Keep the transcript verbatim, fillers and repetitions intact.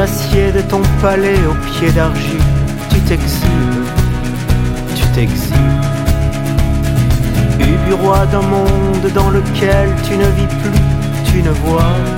d'acier de ton palais aux pieds d'argile, tu t'exiles, tu t'exiles. Ubu roi d'un monde dans lequel tu ne vis plus, tu ne vois